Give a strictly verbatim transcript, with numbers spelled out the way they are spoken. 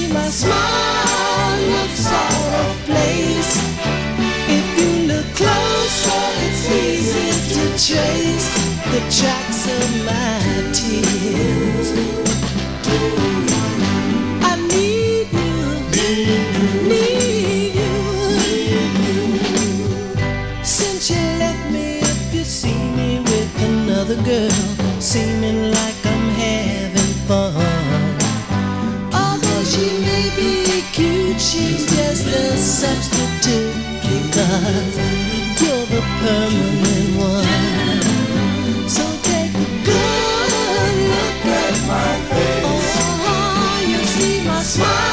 my smile looks out of place. If you look closer, it's easy to trace the tracks of my tears. I need you, need you. Since you left me, if you see me with another girl, seeming like I'm having fun. Although she may be cute, she's just a substitute, because you're the permanent one. So take a good look at my face. Oh, you see my smile.